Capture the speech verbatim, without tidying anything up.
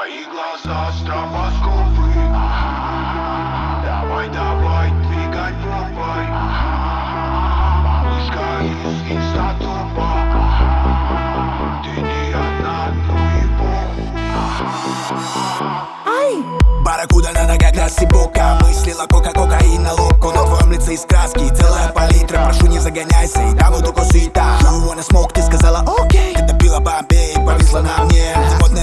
Твои глаза стробоскопы. Давай, давай, двигай попой. Малышка из инстатопа. Ты не одна, ну и похуй. Барракуда на ногах на сибока. Мыслила кока-кокаин на локо. На твоем лице из краски целая палитра. Прошу, не загоняйся, и там вот только суета. You wanna smoke, ты сказала окей. Когда пила Бомбей, повисла на мне. Ты модная